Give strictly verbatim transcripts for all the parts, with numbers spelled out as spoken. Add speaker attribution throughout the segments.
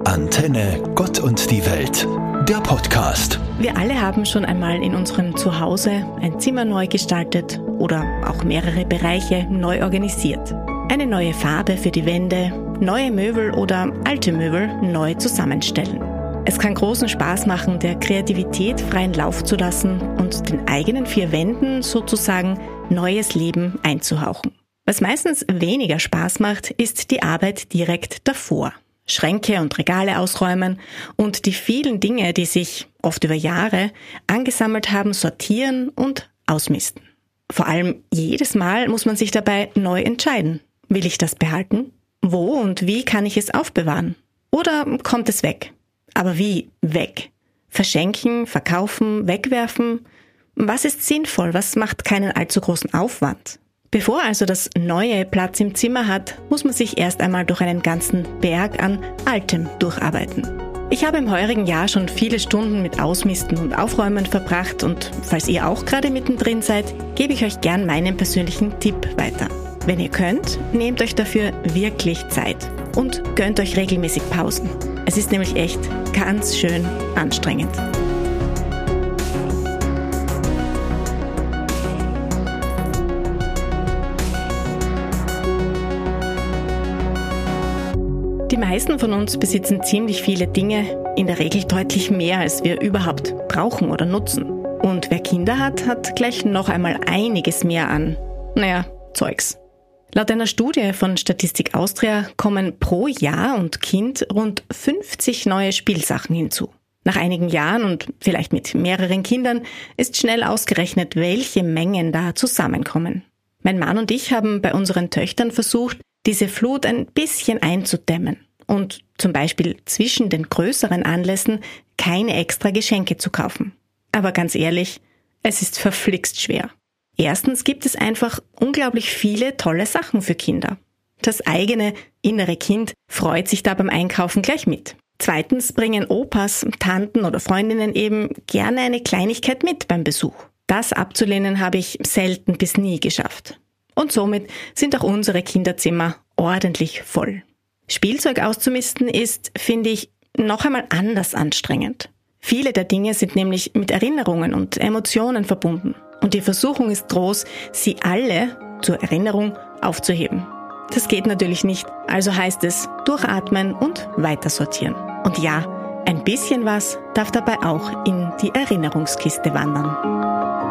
Speaker 1: Antenne Gott und die Welt, der Podcast.
Speaker 2: Wir alle haben schon einmal in unserem Zuhause ein Zimmer neu gestaltet oder auch mehrere Bereiche neu organisiert. Eine neue Farbe für die Wände, neue Möbel oder alte Möbel neu zusammenstellen. Es kann großen Spaß machen, der Kreativität freien Lauf zu lassen und den eigenen vier Wänden sozusagen neues Leben einzuhauchen. Was meistens weniger Spaß macht, ist die Arbeit direkt davor. Schränke und Regale ausräumen und die vielen Dinge, die sich oft über Jahre angesammelt haben, sortieren und ausmisten. Vor allem jedes Mal muss man sich dabei neu entscheiden. Will ich das behalten? Wo und wie kann ich es aufbewahren? Oder kommt es weg? Aber wie weg? Verschenken, verkaufen, wegwerfen? Was ist sinnvoll? Was macht keinen allzu großen Aufwand? Bevor also das Neue Platz im Zimmer hat, muss man sich erst einmal durch einen ganzen Berg an Altem durcharbeiten. Ich habe im heurigen Jahr schon viele Stunden mit Ausmisten und Aufräumen verbracht und falls ihr auch gerade mittendrin seid, gebe ich euch gern meinen persönlichen Tipp weiter. Wenn ihr könnt, nehmt euch dafür wirklich Zeit und gönnt euch regelmäßig Pausen. Es ist nämlich echt ganz schön anstrengend. Die meisten von uns besitzen ziemlich viele Dinge, in der Regel deutlich mehr, als wir überhaupt brauchen oder nutzen. Und wer Kinder hat, hat gleich noch einmal einiges mehr an, naja, Zeugs. Laut einer Studie von Statistik Austria kommen pro Jahr und Kind rund fünfzig neue Spielsachen hinzu. Nach einigen Jahren und vielleicht mit mehreren Kindern ist schnell ausgerechnet, welche Mengen da zusammenkommen. Mein Mann und ich haben bei unseren Töchtern versucht, diese Flut ein bisschen einzudämmen und zum Beispiel zwischen den größeren Anlässen keine extra Geschenke zu kaufen. Aber ganz ehrlich, es ist verflixt schwer. Erstens gibt es einfach unglaublich viele tolle Sachen für Kinder. Das eigene innere Kind freut sich da beim Einkaufen gleich mit. Zweitens bringen Opas, Tanten oder Freundinnen eben gerne eine Kleinigkeit mit beim Besuch. Das abzulehnen habe ich selten bis nie geschafft. Und somit sind auch unsere Kinderzimmer ordentlich voll. Spielzeug auszumisten ist, finde ich, noch einmal anders anstrengend. Viele der Dinge sind nämlich mit Erinnerungen und Emotionen verbunden. Und die Versuchung ist groß, sie alle zur Erinnerung aufzuheben. Das geht natürlich nicht, also heißt es durchatmen und weitersortieren. Und ja, ein bisschen was darf dabei auch in die Erinnerungskiste wandern.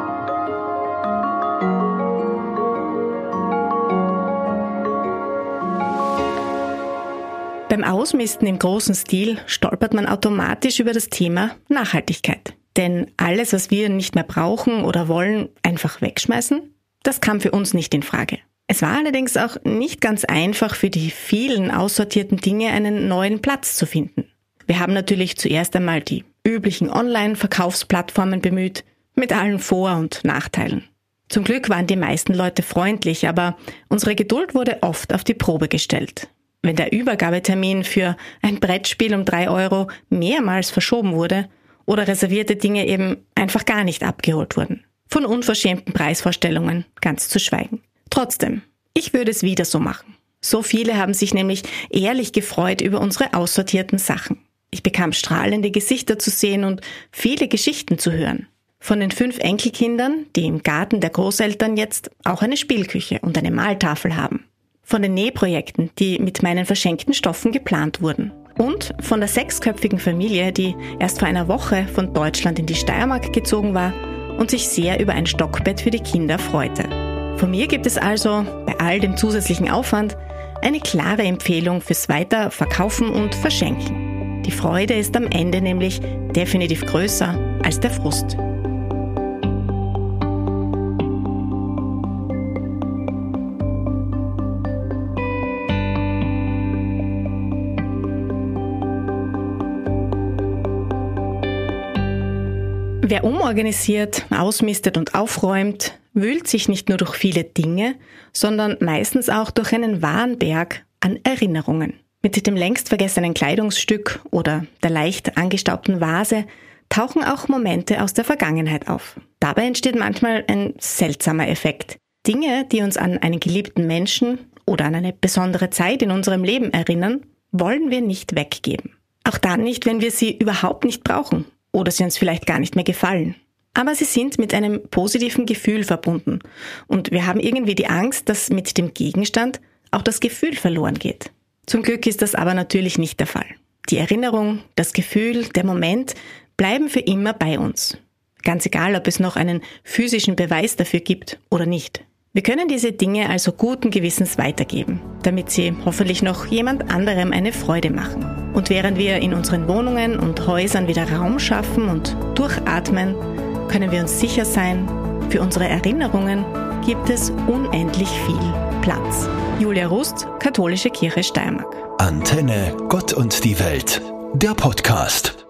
Speaker 2: Beim Ausmisten im großen Stil stolpert man automatisch über das Thema Nachhaltigkeit. Denn alles, was wir nicht mehr brauchen oder wollen, einfach wegschmeißen, das kam für uns nicht in Frage. Es war allerdings auch nicht ganz einfach für die vielen aussortierten Dinge einen neuen Platz zu finden. Wir haben natürlich zuerst einmal die üblichen Online-Verkaufsplattformen bemüht, mit allen Vor- und Nachteilen. Zum Glück waren die meisten Leute freundlich, aber unsere Geduld wurde oft auf die Probe gestellt. Wenn der Übergabetermin für ein Brettspiel um drei Euro mehrmals verschoben wurde oder reservierte Dinge eben einfach gar nicht abgeholt wurden. Von unverschämten Preisvorstellungen ganz zu schweigen. Trotzdem, ich würde es wieder so machen. So viele haben sich nämlich ehrlich gefreut über unsere aussortierten Sachen. Ich bekam strahlende Gesichter zu sehen und viele Geschichten zu hören. Von den fünf Enkelkindern, die im Garten der Großeltern jetzt auch eine Spielküche und eine Maltafel haben. Von den Nähprojekten, die mit meinen verschenkten Stoffen geplant wurden. Und von der sechsköpfigen Familie, die erst vor einer Woche von Deutschland in die Steiermark gezogen war und sich sehr über ein Stockbett für die Kinder freute. Von mir gibt es also, bei all dem zusätzlichen Aufwand, eine klare Empfehlung fürs Weiterverkaufen und Verschenken. Die Freude ist am Ende nämlich definitiv größer als der Frust. Wer umorganisiert, ausmistet und aufräumt, wühlt sich nicht nur durch viele Dinge, sondern meistens auch durch einen wahren Berg an Erinnerungen. Mit dem längst vergessenen Kleidungsstück oder der leicht angestaubten Vase tauchen auch Momente aus der Vergangenheit auf. Dabei entsteht manchmal ein seltsamer Effekt. Dinge, die uns an einen geliebten Menschen oder an eine besondere Zeit in unserem Leben erinnern, wollen wir nicht weggeben. Auch dann nicht, wenn wir sie überhaupt nicht brauchen oder sie uns vielleicht gar nicht mehr gefallen. Aber sie sind mit einem positiven Gefühl verbunden und wir haben irgendwie die Angst, dass mit dem Gegenstand auch das Gefühl verloren geht. Zum Glück ist das aber natürlich nicht der Fall. Die Erinnerung, das Gefühl, der Moment bleiben für immer bei uns. Ganz egal, ob es noch einen physischen Beweis dafür gibt oder nicht. Wir können diese Dinge also guten Gewissens weitergeben, damit sie hoffentlich noch jemand anderem eine Freude machen. Und während wir in unseren Wohnungen und Häusern wieder Raum schaffen und durchatmen, können wir uns sicher sein, für unsere Erinnerungen gibt es unendlich viel Platz. Julia Rust, Katholische Kirche Steiermark.
Speaker 1: Antenne Gott und die Welt, der Podcast.